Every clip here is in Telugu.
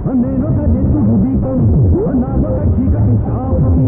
నేనొక నెత్తురు దీపం నాదొక చీకటి శాపం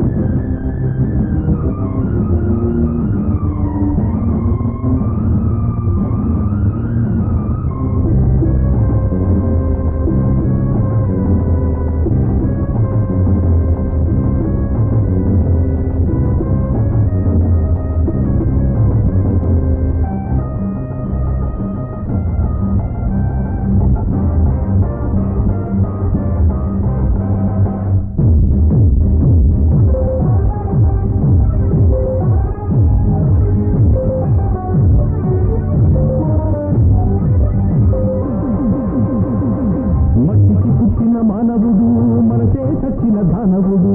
మానవుడు మనసే చచ్చిన దానవుడు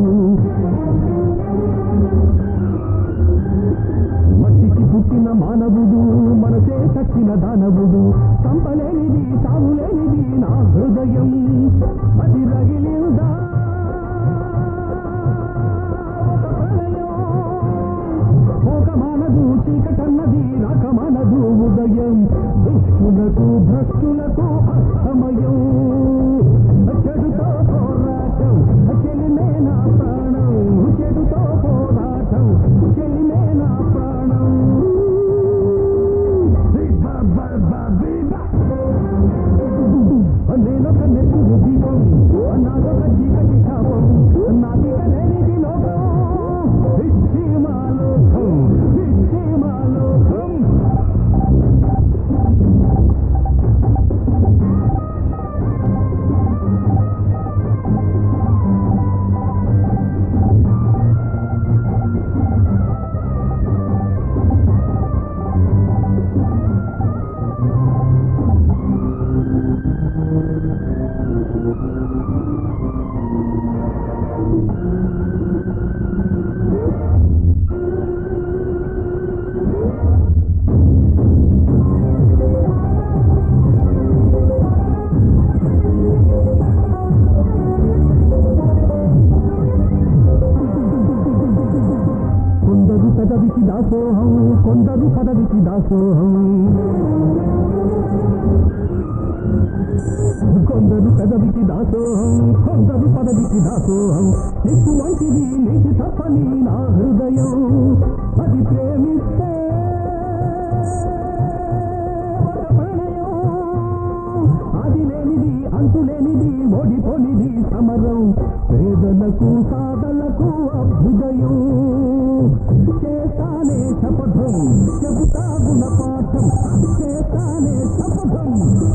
మట్టికి పుట్టిన మానవుడు మనసే చచ్చిన దానవుడు సంపలేనిది సాగులేనిది నా హృదయం అది రగిలిందా ఒక మానదు చీకటన్నది రాకమానదు ఉదయం దుష్టులకు భ్రష్టులకు అస్తమయం చెడుతో పోరాటం చెలిమే నా ప్రాణం చెడుతో పోరాటం చెలిమే నా ప్రాణం నేనొక నెత్తురు దీపం నాదొక చీకటి శాపం నాదిక లేనిది లోకం విచ్ఛిమాలోకం విచ్ఛిమాలోకం కొందరు పదవికి దాసోహం కొందరు పదవికి దాసోహం కొందరు పదవికి దాసోహం కొందరు పదవికి దాసోహం నిప్పు వంటిది నీటి తప్పని నా హృదయం అది ప్రేమిస్తే ఒక ప్రణయం అది లేనిది అంతులేనిది ఓడిపోనిది సమరం పేదలకు సాధలకు అభ్యుదయం చేస్తానే శపథం చెబుతా గుణపాఠం చేస్తానే శపథం